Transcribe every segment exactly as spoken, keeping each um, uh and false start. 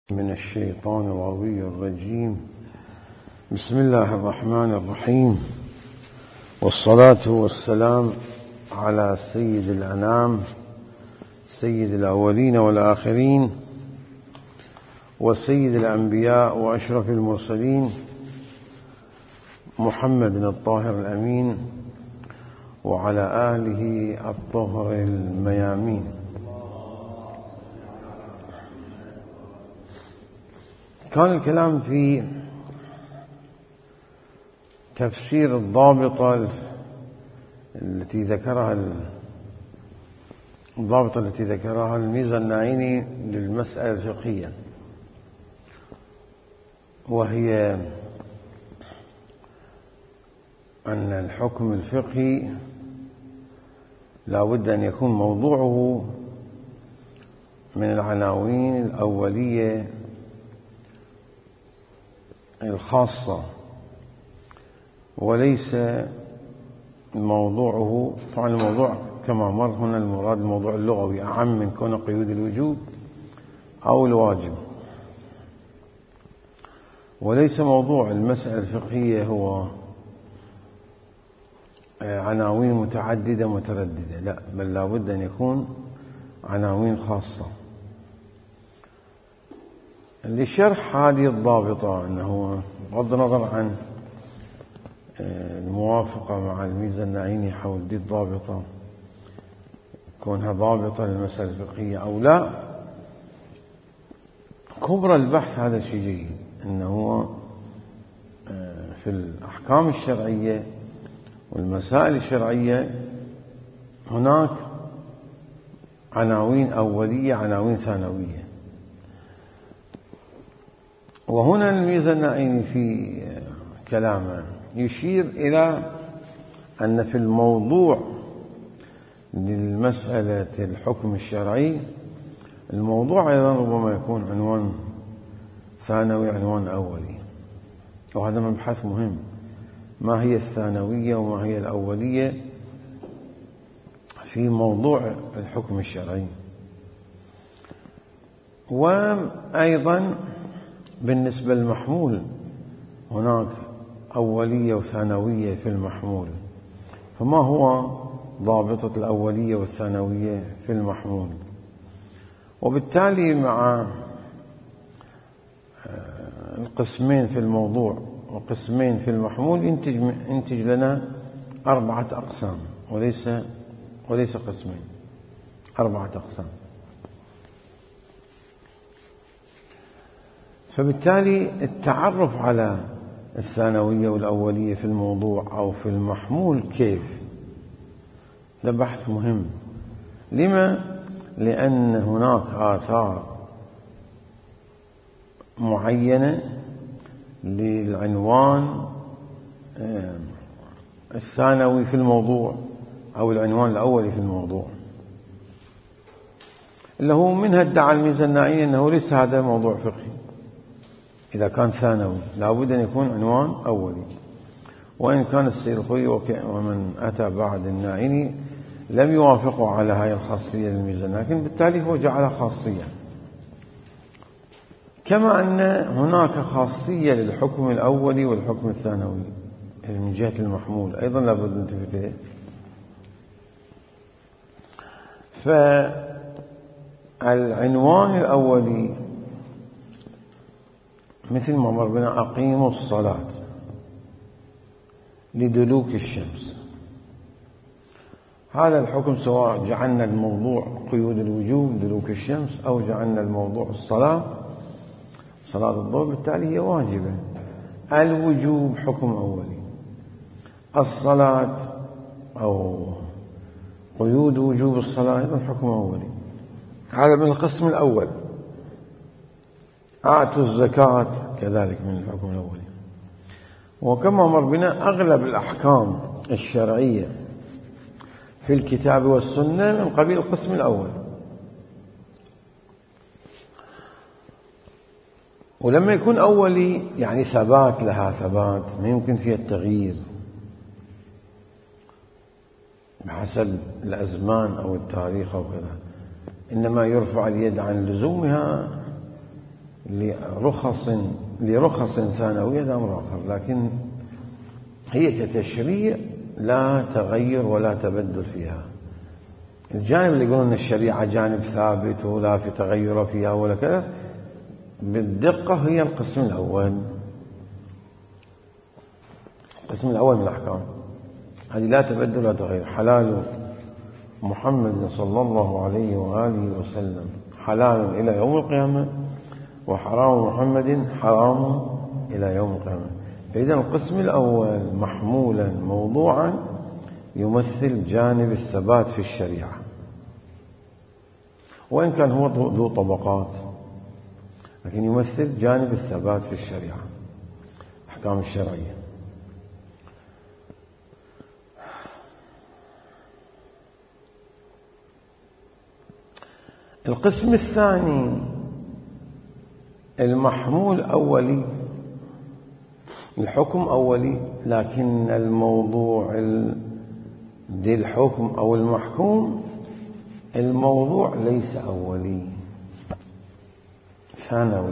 من الشيطان الغوي الرجيم. بسم الله الرحمن الرحيم، والصلاة والسلام على سيد الأنام سيد الأولين والآخرين وسيد الأنبياء وأشرف المرسلين محمد الطاهر الأمين وعلى آله الطهر الميامين. كان الكلام في تفسير الضابطة التي ذكرها الضابطة التي ذكرها الميزة النعيني للمسألة الفقهية، وهي أن الحكم الفقهي لا بد أن يكون موضوعه من العناوين الأولية الخاصة، وليس موضوعه، طبعا الموضوع كما مر هنا المراد الموضوع اللغوي أعم من كون قيود الوجوب أو الواجب، وليس موضوع المسألة الفقهية هو عناوين متعددة مترددة، لا، بل لا بد أن يكون عناوين خاصة. لشرح هذه الضابطة أنه بغض النظر عن الموافقة مع الميزة النعيني حول دي الضابطة كونها ضابطة للمسألة الفقهية أو لا، كبر البحث هذا شيء جيد، أنه في الأحكام الشرعية والمسائل الشرعية هناك عناوين أولية عناوين ثانوية. وهنا الميزة النعيني في كلامه يشير إلى أن في الموضوع للمسألة الحكم الشرعي الموضوع أيضا ربما يكون عنوان ثانوي عنوان أولي، وهذا مبحث مهم، ما هي الثانوية وما هي الأولية في موضوع الحكم الشرعي. وأيضا بالنسبة للمحمول هناك أولية وثانوية في المحمول، فما هو ضابطة الأولية والثانوية في المحمول؟ وبالتالي مع القسمين في الموضوع وقسمين في المحمول ينتج ينتج لنا أربعة أقسام، وليس وليس قسمين، أربعة أقسام. فبالتالي التعرف على الثانوية والأولية في الموضوع أو في المحمول كيف، ده بحث مهم. لما؟ لأن هناك آثار معينة للعنوان الثانوي في الموضوع أو العنوان الأولي في الموضوع، اللي هو منها ادعى الميزة النعيني أنه ليس هذا موضوع فقهي إذا كان ثانوي، لا بد أن يكون عنوان أولي. وإن كان السيد الخوي ومن أتى بعد النعيني لم يوافقوا على هذه الخاصية للميزة، لكن بالتالي هو جعلها خاصية. كما أن هناك خاصية للحكم الأولي والحكم الثانوي من جهة المحمول أيضا لا بد أن نلتفت إليه. فالعنوان الأولي مثل ما مر بنا أقيموا الصلاة لدلوك الشمس، هذا الحكم سواء جعلنا الموضوع قيود الوجوب دلوك الشمس أو جعلنا الموضوع الصلاة صلاة الظهر، بالتالي هي واجبة. الوجوب حكم أولي، الصلاة أو قيود وجوب الصلاة أيضا حكم أولي. هذا من القسم الأول. آتوا الزكاة كذلك من الحكم الأولي. وكما مر بنا أغلب الأحكام الشرعية في الكتاب والسنة من قبيل القسم الأول. ولما يكون أولي يعني ثبات لها ثبات، ما يمكن فيها التغيير بحسب الأزمان أو التاريخ أو كذا، إنما يرفع اليد عن لزومها لرخص لرخص ثانوية هذا أمر آخر، لكن هي كتشريع لا تغير ولا تبدل فيها. الجانب اللي يقولون أن الشريعة جانب ثابت ولا في تغير فيها ولا كذا، بالدقة هي القسم الأول. القسم الأول من الأحكام هذه لا تبدل ولا تغير. حلال محمد صلى الله عليه وآله وسلم حلال إلى يوم القيامة، وحرام محمد حرام إلى يوم القيامة. إذن القسم الأول محمولا موضوعا يمثل جانب الثبات في الشريعة، وإن كان هو ذو طبقات، لكن يمثل جانب الثبات في الشريعة، الأحكام الشرعية. القسم الثاني المحمول أولي، الحكم أولي، لكن الموضوع ذي الحكم أو المحكوم الموضوع ليس أولي، ثانوي.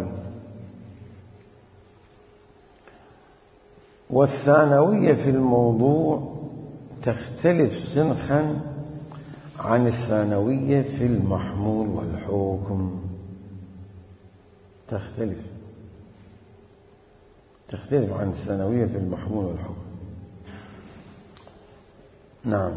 والثانوية في الموضوع تختلف سنخا عن الثانوية في المحمول والحكم، تختلف تختلف عن الثانوية في المحمول والحكم. نعم.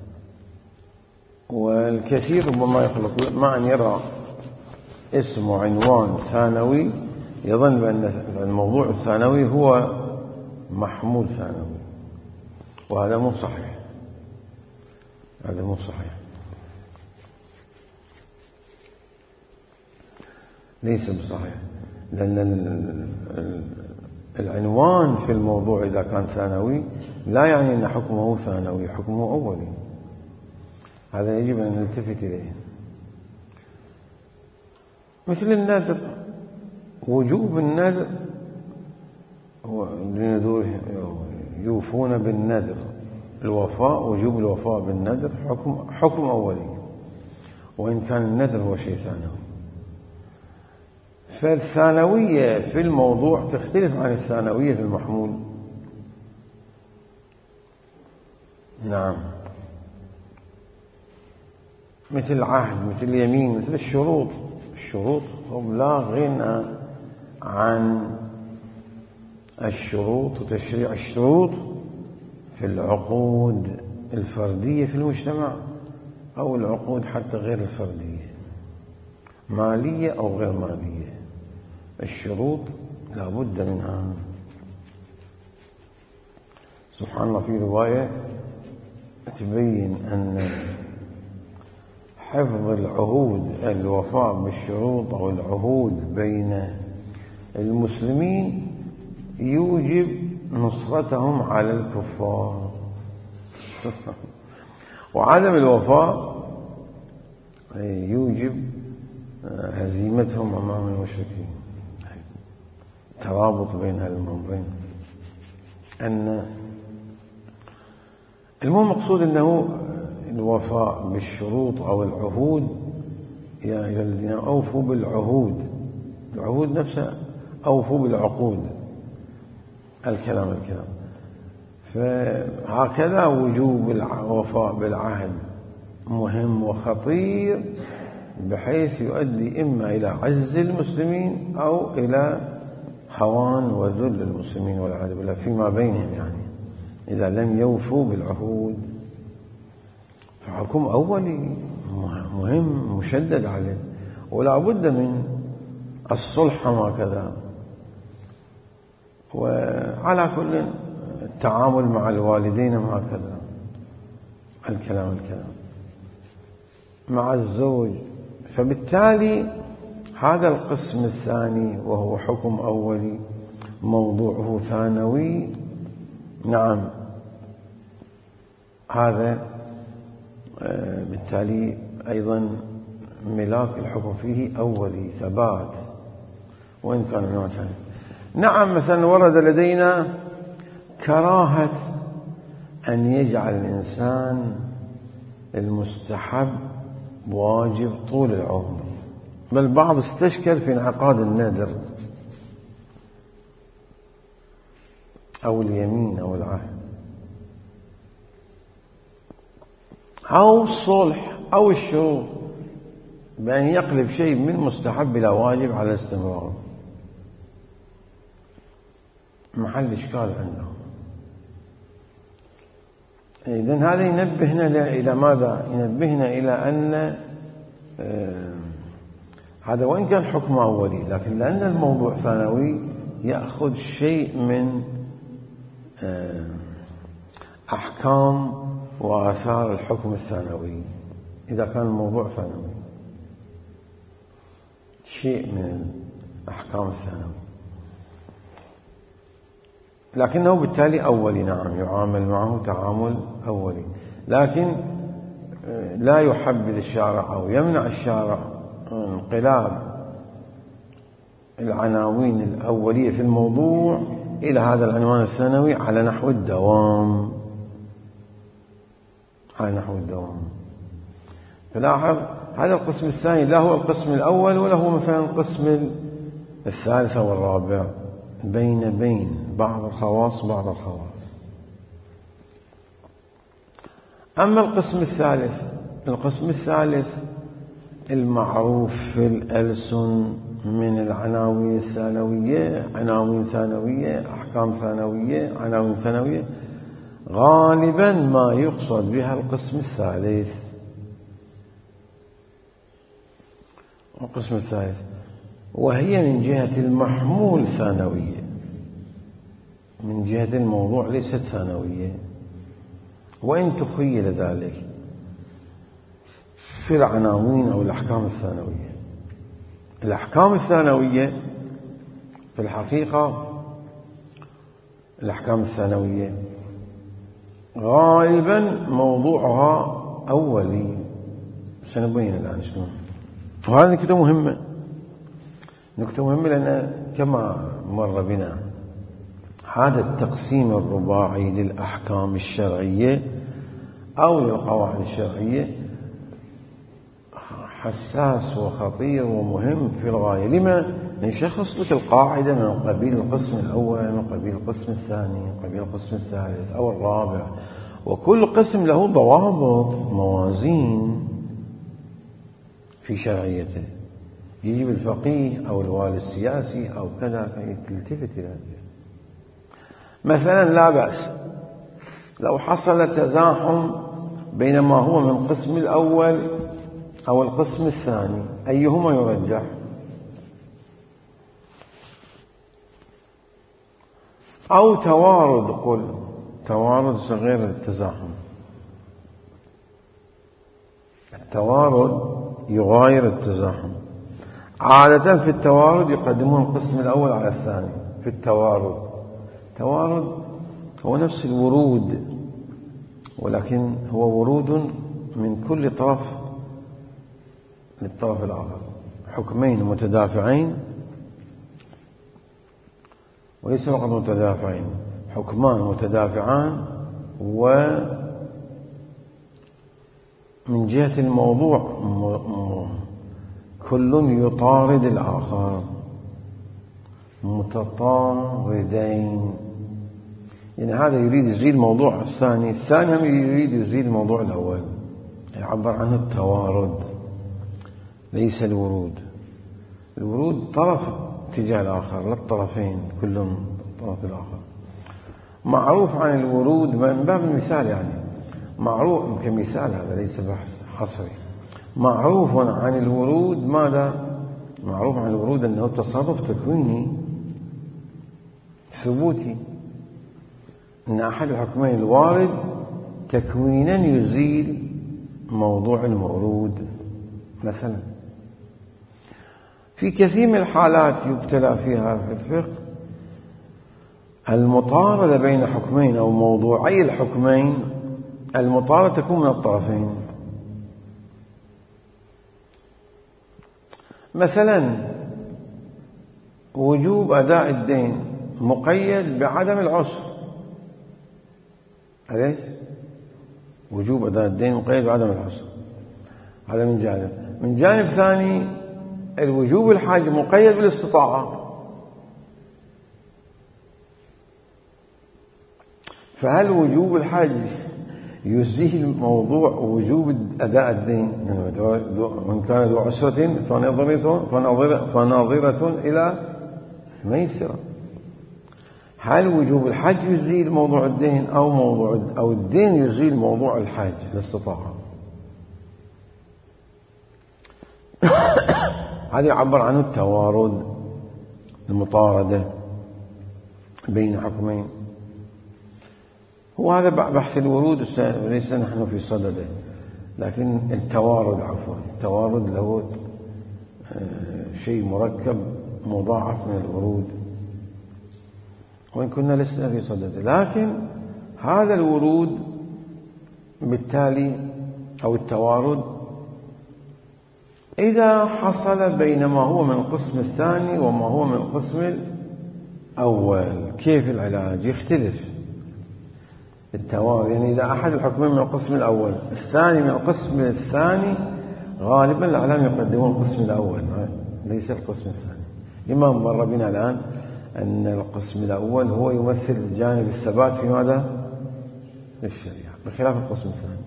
والكثير ربما يخلط مع أن يرى اسم عنوان ثانوي يظن بأن الموضوع الثانوي هو محمول ثانوي، وهذا مو صحيح، هذا مو صحيح، ليس بصحيح. لأن العنوان في الموضوع إذا كان ثانوي لا يعني أن حكمه ثانوي، حكمه أولي. هذا يجب أن نلتفت إليه. مثل النذر، وجوب النذر، يوفون بالنذر، الوفاء، وجوب الوفاء بالنذر حكم حكم أولي، وإن كان النذر هو شيء ثانوي. فالثانوية في الموضوع تختلف عن الثانوية في المحمول. نعم. مثل العهد، مثل اليمين، مثل الشروط. الشروط هم لا غنى عن الشروط وتشريع الشروط في العقود الفردية في المجتمع، أو العقود حتى غير الفردية، مالية أو غير مالية. الشروط لا بد منها. سبحان الله، في رواية تبين أن حفظ العهود، الوفاء بالشروط أو العهود بين المسلمين يوجب نصرتهم على الكفار، وعدم الوفاء يوجب هزيمتهم أمام المشركين. ترابط بين الأمرين. أن المهم مقصود أنه الوفاء بالشروط أو العهود، يا أيها الذين أوفوا بالعهود، العهود نفسها، أوفوا بالعقود، الكلام الكلام. فهكذا وجوب الوفاء بالعهد مهم وخطير، بحيث يؤدي إما إلى عز المسلمين أو إلى هوان وذل المسلمين والعياذ بالله فيما بينهم، يعني إذا لم يوفوا بالعهود. فحكم أولي مهم مشدد عليه، ولا بد من الصلح هكذا. وعلى كل التعامل مع الوالدين هكذا، الكلام الكلام مع الزوج. فبالتالي هذا القسم الثاني وهو حكم أولي موضوعه ثانوي. نعم، هذا بالتالي أيضا ملاك الحكم فيه أولي، ثبات، وإن كان نوع ثاني. نعم، مثلا ورد لدينا كراهة أن يجعل الإنسان المستحب واجب طول العمر، بل بعض استشكل في انعقاد النذر أو اليمين أو العهد أو الصلح أو الشروط، بأن يقلب شيء من مستحب إلى واجب على الاستمرار. محل إشكال عندهم. إذن هذا ينبهنا إلى ماذا؟ ينبهنا إلى أن آه هذا وإن كان حكم أولي، لكن لأن الموضوع ثانوي يأخذ شيء من آه أحكام وآثار الحكم الثانوي. إذا كان الموضوع ثانوي شيء من أحكام الثانوي، لكنه بالتالي أولي. نعم، يعامل معه تعامل أولي، لكن لا يحبذ الشارع أو يمنع الشارع انقلاب العناوين الأولية في الموضوع إلى هذا العنوان الثانوي على نحو الدوام، على نحو الدوام. فلاحظ هذا القسم الثاني لا هو القسم الأول ولا هو مثلا القسم الثالث والرابع، بين بين بعض الخواص بعض الخواص. أما القسم الثالث، القسم الثالث المعروف في الألسن من العناوين الثانوية، عناوين ثانوية، أحكام ثانوية، عناوين ثانوية، غالبا ما يقصد بها القسم الثالث. القسم الثالث وهي من جهة المحمول ثانوية، من جهة الموضوع ليست ثانوية، وإن تخيل ذلك في العناوين أو الأحكام الثانوية. الأحكام الثانوية في الحقيقة، الأحكام الثانوية غالبا موضوعها أولي. سنبين الآن شلون. وهذه نكتة مهمة، نكتة مهمة لأن كما مر بنا هذا التقسيم الرباعي للأحكام الشرعية أو للقواعد الشرعية حساس وخطير ومهم في الغاية. لما؟ نشخص لك القاعدة من قبيل القسم الأول، من قبيل القسم الثاني، من قبيل القسم الثالث أو الرابع، وكل قسم له ضوابط، موازين في شرعيته. يجب الفقيه أو الوالي السياسي أو كذا يلتفت إلى ذلك. مثلا لا بأس لو حصل تزاحم بين ما هو من القسم الأول أو القسم الثاني، أيهما يرجح؟ أو توارد، قل توارد غير التزاحم. التوارد يغاير التزاحم. عادة في التوارد يقدمون القسم الأول على الثاني. في التوارد، التوارد هو نفس الورود، ولكن هو ورود من كل طرف للطرف الآخر، حكمين متدافعين، وليس فقط متدافعين، حكمان متدافعان، ومن جهة الموضوع كل يطارد الآخر، متطاردين. يعني هذا يريد يزيل الموضوع الثاني، الثاني هم يريد يزيل الموضوع الأول، يعبر عنه التوارد ليس الورود. الورود طرف تجاه الآخر، لا الطرفين كلهم الطرف الآخر. معروف عن الورود من باب المثال، يعني معروف كمثال، هذا ليس بحث حصري. معروف عن الورود ماذا؟ معروف عن الورود أنه تصرف تكويني ثبوتي، أن أحد الحكمين الوارد تكوينا يزيل موضوع المورود. مثلا في كثير من الحالات يبتلى فيها في الفقه المطاردة بين حكمين أو موضوعي الحكمين، المطاردة تكون من الطرفين. مثلا وجوب أداء الدين مقيد بعدم العسر. أليس؟ وجوب أداء الدين مقيد بعدم العسر، هذا من جانب. من جانب ثاني الوجوب الحج مقيد بالاستطاعة، فهل وجوب الحج يزيل موضوع وجوب أداء الدين؟ من كان ذو عسرة فناظرة إلى ميسرة. هل وجوب الحج يزيل موضوع الدين أو موضوع أو الدين يزيل موضوع الحج الاستطاعة؟ هذا يعبر عنه التوارد، المطاردة بين حكمين. هو هذا بحث الورود، ليس نحن في صدده، لكن التوارد عفوا التوارد له شيء مركب مضاعف من الورود، وإن كنا لسنا في صدده. لكن هذا الورود بالتالي أو التوارد إذا حصل بين ما هو من القسم الثاني وما هو من القسم الأول، كيف العلاج؟ يختلف التوارد. يعني إذا أحد الحكمين من القسم الأول، الثاني من القسم الثاني، غالبا الأعلام يقدمون القسم الأول ليس القسم الثاني. لما مر بنا الآن أن القسم الأول هو يمثل جانب الثبات في ماذا؟ في الشريعة، بخلاف القسم الثاني.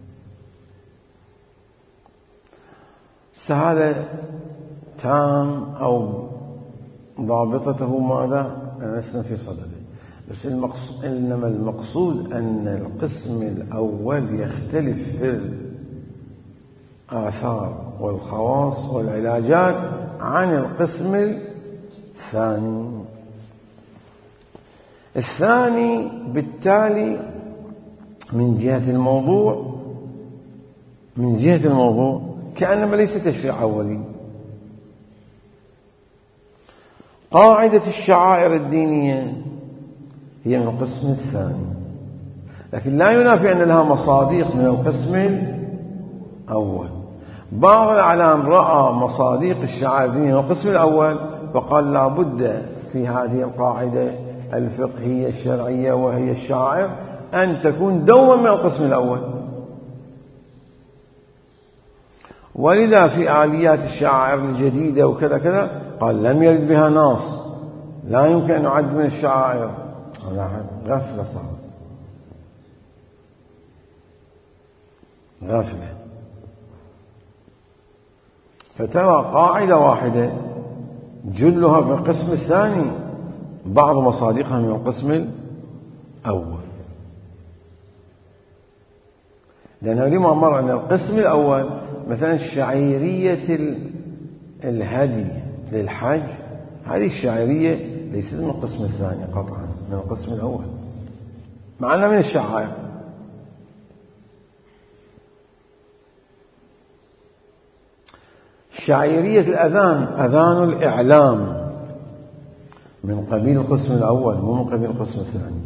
هذا تام أو ضابطته ماذا؟ لسنا في صدده. بس المقصود، إنما المقصود أن القسم الأول يختلف في الآثار والخواص والعلاجات عن القسم الثاني. الثاني بالتالي من جهة الموضوع من جهة الموضوع كأنما ليس تشريع أولي. قاعدة الشعائر الدينية هي من القسم الثاني، لكن لا ينافي أن لها مصادق من القسم الأول. بعض الأعلام رأى مصادق الشعائر الدينية من القسم الأول، فقال لا بد في هذه القاعدة الفقهية الشرعية وهي الشعائر أن تكون دوما من القسم الأول. ولذا في آليات الشعائر الجديدة وكذا كذا قال لم يرد بها نص، لا يمكن أن يعد من الشعائر. غفلة صارت، غفلة. فترى قاعدة واحدة جلها في القسم الثاني، بعض مصادقها من القسم الأول. لأنه لما مر أن القسم الأول مثلا شعيرية الهدي للحج، هذه الشعيرية ليست من القسم الثاني قطعا، من القسم الأول، مع أنها من الشعائر. شعيرية الأذان، أذان الإعلام، من قبيل القسم الأول مو من قبيل القسم الثاني.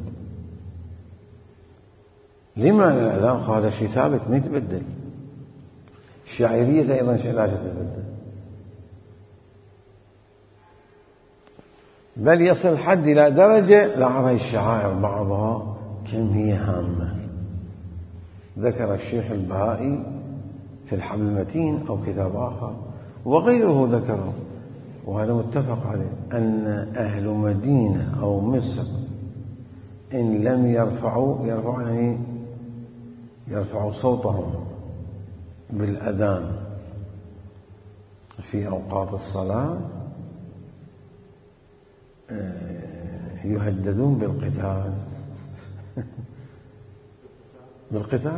لما الأذان هذا شيء ثابت ما يتبدل، الشعيرية أيضا شيء لا يتبدل، بل يصل حد إلى درجة لاحظ الشعائر بعضها كم هي هامة. ذكر الشيخ البهائي في الحبل المتين أو كتاب آخر وغيره ذكره، وهذا متفق عليه، أن أهل مدينة أو مصر إن لم يرفعوا يرفعوا يعني يرفعوا صوتهم بالأذان في أوقات الصلاة يهددون بالقتال. بالقتال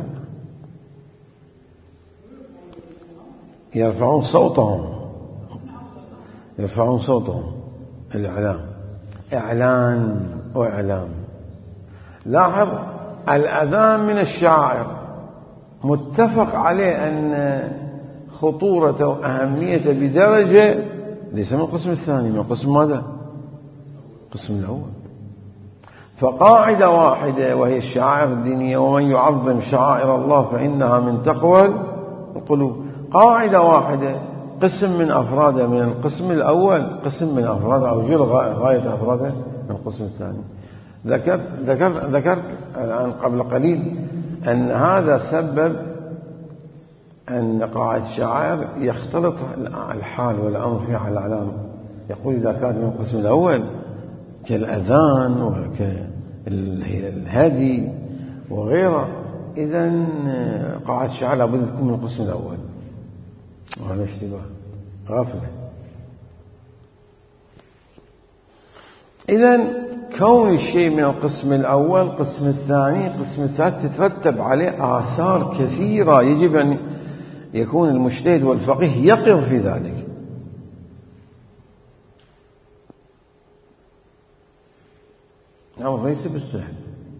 يرفعون صوتهم يرفعون صوتهم الإعلام، إعلان وإعلام. لاحظ الأذان من الشعائر، متفق عليه أن خطورة وأهمية بدرجة ليس من القسم الثاني، من القسم ماذا؟ القسم الأول. فقاعدة واحدة وهي الشعائر الدينية، ومن يعظم شعائر الله فإنها من تقوى القلوب. قاعدة واحدة، قسم من أفرادها من القسم الأول، قسم من أفرادها أو جل غاية أفرادها من القسم الثاني. ذكرت ذكرت ذكرت الآن قبل قليل أن هذا سبب أن قاعدة الشعائر يختلط الحال والأمر فيها على الأعلام. يقول إذا كانت من القسم الأول كالأذان وكالهدي وغيره، إذن قاعدة الشعائر لابد تكون من القسم الأول، وهذا اشتباه غفلة. إذن كون الشيء من القسم الأول، القسم الثاني، القسم الثالث، تترتب عليه آثار كثيرة يجب أن يكون المجتهد والفقيه يقظ في ذلك. أمر ليس بالسهل.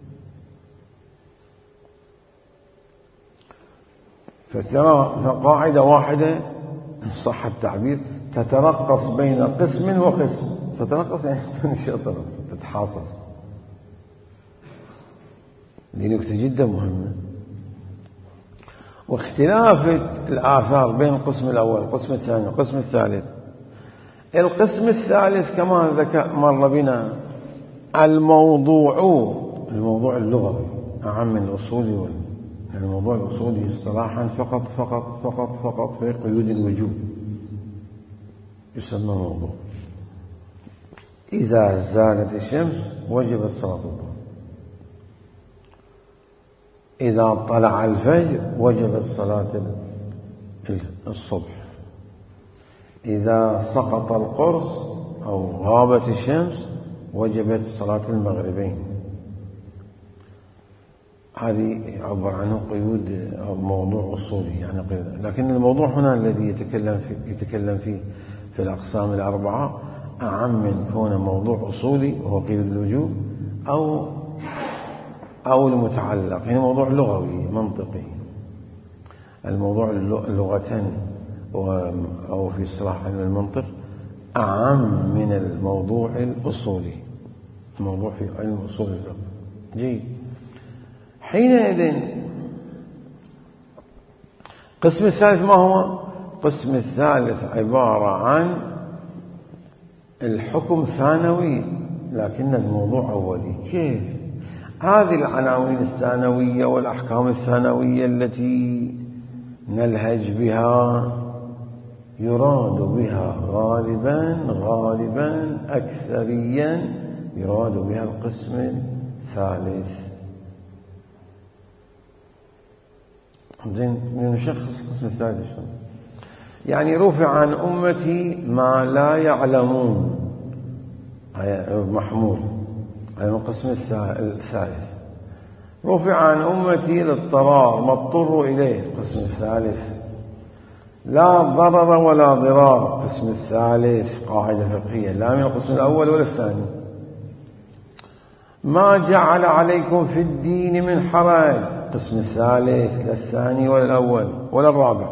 فترى قاعدة واحدة إن صح التعبير تترقص بين قسم وقسم. تترقص يعني تنشطر، تتحاصص. دي نكتة جدا مهمة. واختلاف الآثار بين القسم الأول والقسم الثاني والقسم الثالث. القسم الثالث كما ذكر مر بنا الموضوع الموضوع اللغوي أعم من الأصولي. الموضوع الأصولي اصطلاحا فقط فقط فقط فقط في قيود الوجوب يسمى موضوع. إذا زالت الشمس وجبت صلاة الظهر، إذا طلع الفجر وجبت صلاة الصبح، إذا سقط القرص أو غابت الشمس وجبت صلاة المغربين. هذه عبر عنه قيود أو موضوع أصولي يعني قيود. لكن الموضوع هنا الذي يتكلم فيه يتكلم فيه في الأقسام الأربعة أعم من كون موضوع أصولي وهو قيود الوجوب أو أو المتعلق، يعني موضوع لغوي منطقي. الموضوع اللغة أو في اصطلاح علم المنطق أعم من الموضوع الأصولي، الموضوع في علم أصول اللغة. جيد. حينئذ القسم الثالث ما هو؟ القسم الثالث عبارة عن الحكم ثانوي لكن الموضوع أولي. كيف؟ هذه العناوين الثانوية والأحكام الثانوية التي نلهج بها يراد بها غالبا غالبا أكثريا يراد بها القسم الثالث. زين، نشخص القسم الثالث. يعني رفع عن أمتي ما لا يعلمون، محمول هذا القسم الثالث. رفع عن أمتي للضرار ما اضطروا إليه، القسم الثالث. لا ضرر ولا ضرار، القسم الثالث، قاعدة فقهية لا من القسم الأول ولا الثاني. ما جعل عليكم في الدين من حرج، القسم الثالث، لا الثاني ولا الأول ولا الرابع.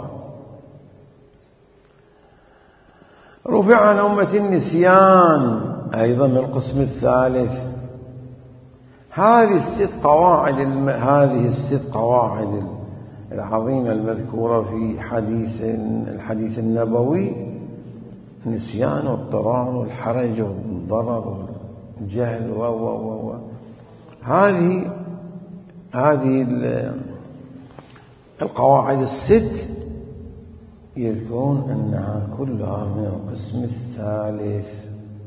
رفع عن أمة النسيان، أيضا من القسم الثالث. هذه الست قواعد الم... هذه الست قواعد العظيمة المذكورة في حديث الحديث النبوي، النسيان والضرار والحرج والضرر والجهل و و و هذه هذه القواعد الست يذكرون أنها كلها من القسم الثالث.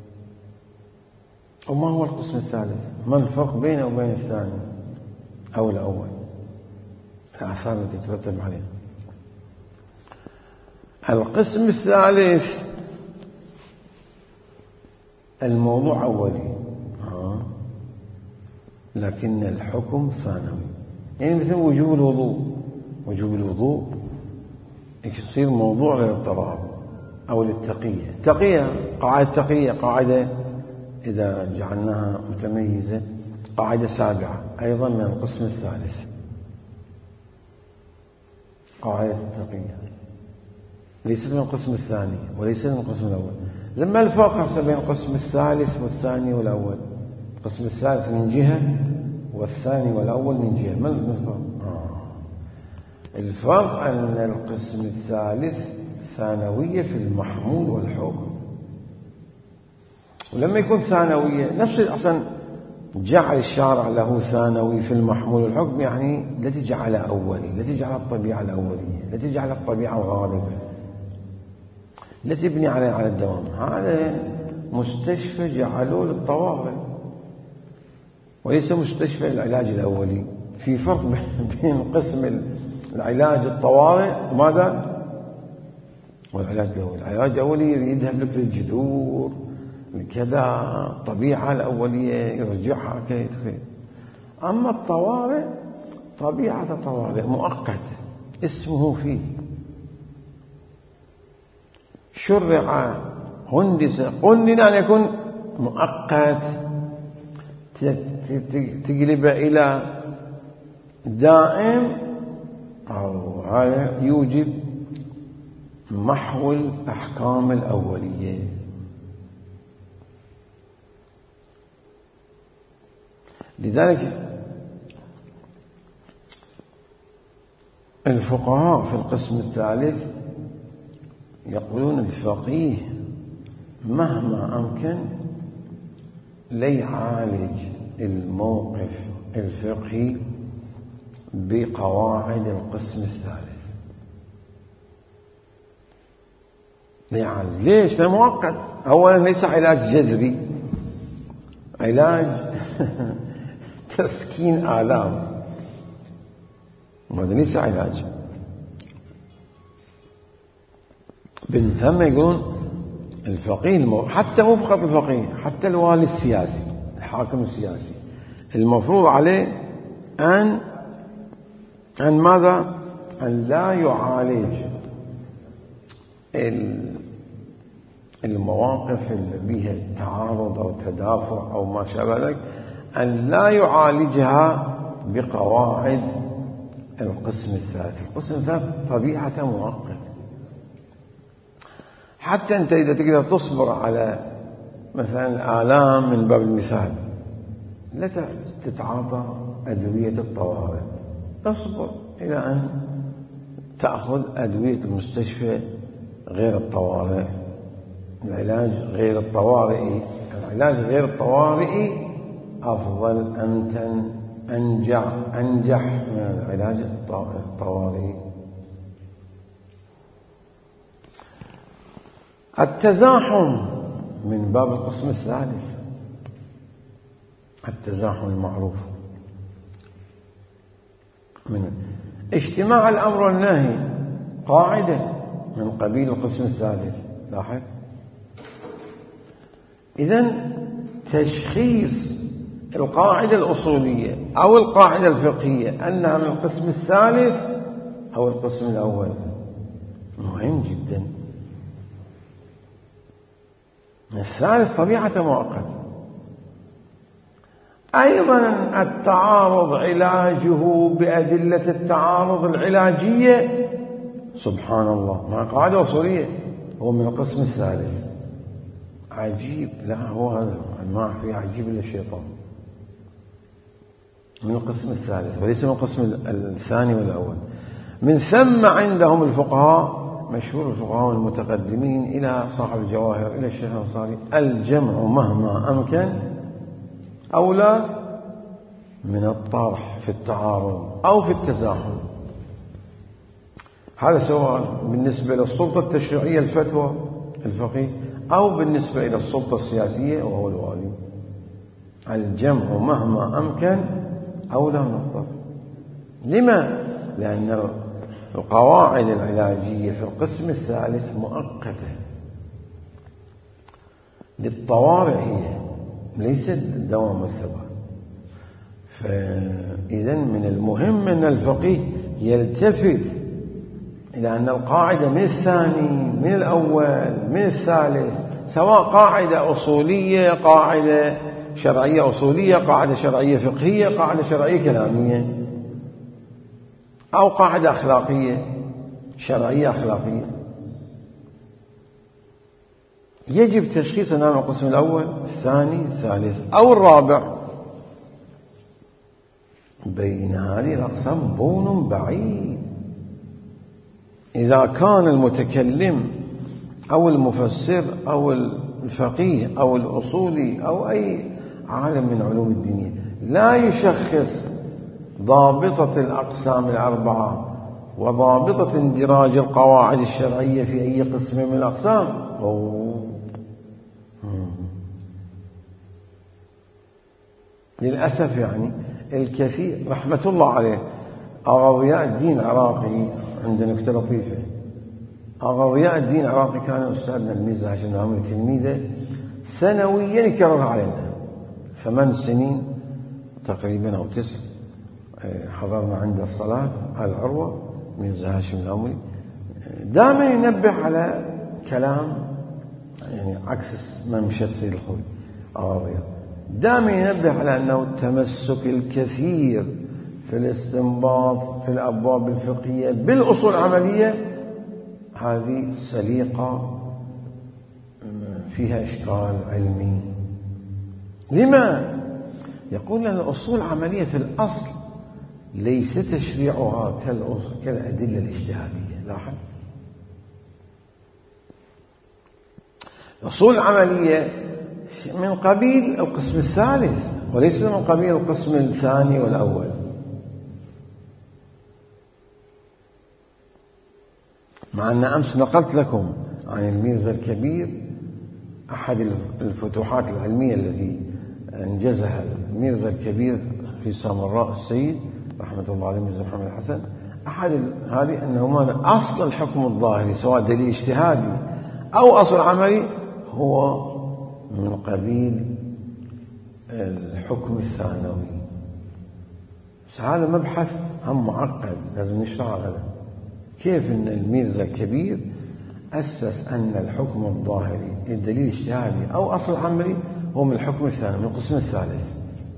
وما هو القسم الثالث؟ ما الفرق بينه وبين الثاني أو الأول؟ الآثار التي تترتب عليه. القسم الثالث الموضوع أولي آه. لكن الحكم ثانوي. يعني مثل وجوب الوضوء، وجوب الوضوء يصير موضوع للضرار أو للتقية. تقية، قاعدة تقية، قاعدة إذا جعلناها متميزة قاعدة سابعة أيضا من القسم الثالث، قاعدة التقية ليست من القسم الثاني وليست من القسم الأول. لما الفرق بين القسم الثالث والثاني والأول؟ القسم الثالث من جهة والثاني والأول من جهة. ما الفرق؟ آه. الفرق أن القسم الثالث ثانوية في المحمول والحكم، ولما يكون ثانوية نفس أصلا جعل الشارع له ثانوي في المحمول الحكم، يعني لا تجعل أولي، لا تجعل الطبيعة الأولية، لا تجعل الطبيعة الغالبة، لا تبني عليه على الدوام. هذا مستشفى جعلوه للطوارئ وليس مستشفى للعلاج الأولي. في فرق بين قسم العلاج الطوارئ وماذا والعلاج الأولي. العلاج الأولي يذهب لك للجذور كذا، الطبيعة الأولية يرجعها كذا. أما الطوارئ طبيعة طوارئ مؤقت اسمه فيه، شرع هندس قنن أن يكون مؤقت، تقلب إلى دائم، أو هذا يوجب محو الأحكام الأولية. لذلك الفقهاء في القسم الثالث يقولون الفقيه مهما أمكن ليعالج الموقف الفقهي بقواعد القسم الثالث. ليعالج ليش؟ ده مؤقت. أولا ليس علاج جذري، علاج تسكين آلام، وهذا ليس علاج. من ثم يقولون الفقيه، حتى مو فقط الفقيه، حتى الوالي السياسي، الحاكم السياسي، المفروض عليه أن أن ماذا؟ أن لا يعالج المواقف اللي بها تعارض أو تدافع أو ما شابه ذلك، أن لا يعالجها بقواعد القسم الثالث. القسم الثالث طبيعة مؤقت. حتى أنت إذا تقدر تصبر على مثلا الآلام من باب المثال، لا تتعاطى أدوية الطوارئ، اصبر إلى أن تأخذ أدوية المستشفى غير الطوارئ. العلاج غير الطوارئ، العلاج غير الطوارئ أفضل أنت أنجح أنجح من العلاج الطوارئ. التزاحم من باب القسم الثالث، التزاحم المعروف من اجتماع الأمر والنهي، قاعدة من قبيل القسم الثالث. لاحظ إذن تشخيص القاعدة الأصولية أو القاعدة الفقهية أنها من القسم الثالث أو القسم الأول مهم جدا. الثالث طبيعة مؤقتة. أيضا التعارض علاجه بأدلة التعارض العلاجية، سبحان الله، ما قاعدة أصولية، هو من القسم الثالث. عجيب، لا هو هذا ما في عجيب إلا الشيطان. من القسم الثالث وليس من القسم الثاني والأول. من ثم عندهم الفقهاء، مشهور الفقهاء المتقدمين إلى صاحب الجواهر إلى الشيخ الأنصاري، الجمع مهما أمكن أولى من الطرح في التعارض أو في التزاحم. هذا سواء بالنسبة للسلطة التشريعية الفتوى الفقيه أو بالنسبة إلى السلطة السياسية وهو الوالي. الجمع مهما أمكن أولى من الطرح. لما؟ لأن القواعد العلاجية في القسم الثالث مؤقتة للطوارئ، هي ليست الدوام والثبات. فإذا من المهم أن الفقيه يلتفت إلى أن القاعدة من الثاني من الأول من الثالث، سواء قاعدة أصولية، قاعدة شرعية أصولية، قاعدة شرعية فقهية، قاعدة شرعية كلامية، أو قاعدة أخلاقية شرعية أخلاقية، يجب تشخيص أنها من القسم الأول الثاني الثالث أو الرابع. بين هذه الأقسام بون بعيد. إذا كان المتكلم أو المفسر أو الفقيه أو الأصولي أو أي عالم من علوم الدينية لا يشخص ضابطة الأقسام الأربعة وضابطة اندراج القواعد الشرعية في أي قسم من الأقسام. أوه. للأسف يعني الكثير رحمة الله عليه أغا ضياء الدين العراقي عنده نكتة لطيفة. أغا ضياء الدين العراقي كان أستاذنا الميرزا هاشم العامري تلميذه سنويا يكرر علينا ثمان سنين تقريبا أو تسع حضرنا عند الصلاة على العروة ميرزا هاشم العامري دائما ينبه على كلام يعني عكس ما مشى السيد الخوي أغا ضياء دائما ينبه على أنه التمسك الكثير في الاستنباط في الأبواب الفقهية بالأصول العملية هذه سليقة فيها إشكال علمي. لما؟ يقول أن الأصول العملية في الأصل ليس تشريعها كالأدلة الاجتهادية. لاحظ الأصول العملية من قبيل القسم الثالث وليس من قبيل القسم الثاني والأول. مع أن أمس نقلت لكم عن الميرزا الكبير أحد الفتوحات العلمية التي أنجزها الميرزا الكبير في سامراء السيد رحمة الله عليه ميرزا محمد الحسن. أحد هذه أنه ماذا أصل الحكم الظاهري سواء دليل اجتهادي أو أصل عملي هو من قبيل الحكم الثانوي. بس هذا مبحث هم معقد لازم نشرحه غدا. كيف أن الميرزا الكبير أسس أن الحكم الظاهري الدليل الاجتهادي أو أصل عملي هو من الحكم الثاني من القسم الثالث.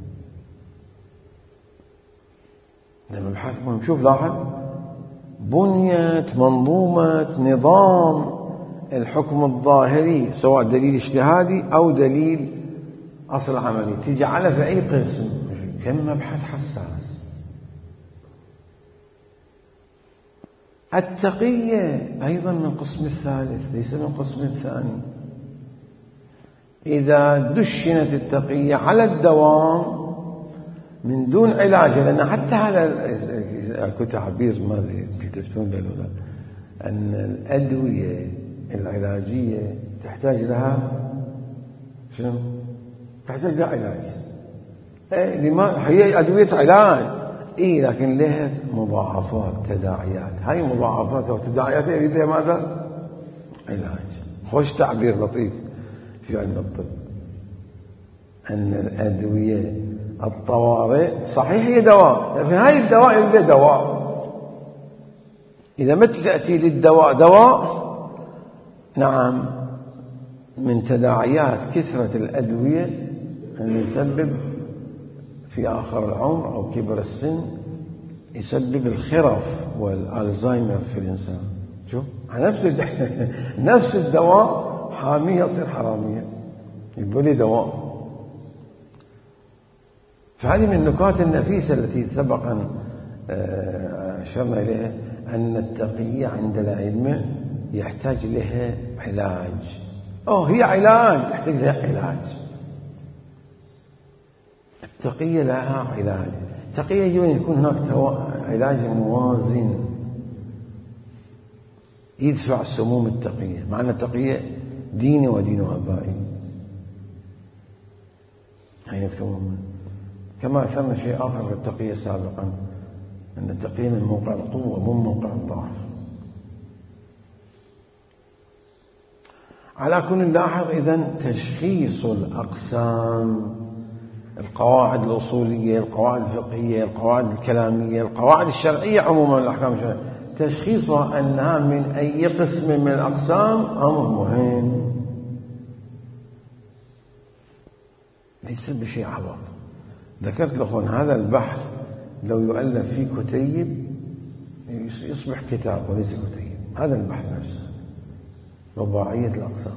لما مبحث مهم. شوف لاحظ بنيت منظومة نظام الحكم الظاهري سواء دليل اجتهادي أو دليل أصل عملي تجعله في أي قسم. كم مبحث حساس. التقية أيضا من القسم الثالث ليس من القسم الثاني. إذا دشنت التقية على الدوام من دون علاج لأن حتى هذا أكو تعبير ما أدري تكتبتون له ولا أن الأدوية العلاجية تحتاج لها شنو؟ تحتاج لها علاج. إيه لما هي أدوية علاج إيه لكن لها مضاعفات تداعيات. هاي مضاعفات وتداعيات يريدها ماذا؟ علاج. خوش تعبير لطيف في علم الطب أن الأدوية الطوارئ صحيح هي دواء لكن هاي الدواء يريدها دواء. إذا مثل تأتي للدواء دواء نعم من تداعيات كثرة الأدوية أن يسبب في آخر العمر أو كبر السن يسبب الخرف والألزايمر في الإنسان. شوف نفس نفس الدواء حامية يصير حرامية يقول لي دواء. فهذه من النكات النفيسة التي سبقا أشرنا إليها أن التقية عند العلم يحتاج لها علاج. أوه هي علاج يحتاج لها علاج. التقية لها علاج. التقية يجب أن يكون هناك علاج موازن يدفع سموم التقية. مع أن التقية ديني ودين آبائي. هاي نكتة مهمة. كما أثرنا شيء آخر في التقية سابقا أن التقية من موقع القوة مو من موقع الضعف. على كل نلاحظ إذن تشخيص الأقسام القواعد الأصولية القواعد الفقهية القواعد الكلامية القواعد الشرعية عموما الأحكام الشرعية تشخيصها أنها من أي قسم من الأقسام أمر مهم ليس بشيء عبط. ذكرت لكم هذا البحث لو يؤلف فيه كتيب يصبح كتاب وليس كتيب. هذا البحث نفسه رباعية الأقسام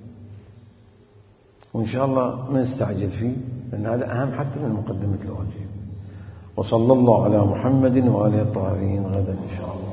وإن شاء الله ما نستعجل فيه لأن هذا أهم حتى من مقدمة الواجب. وصلى الله على محمد وآله الطاهرين غدا إن شاء الله.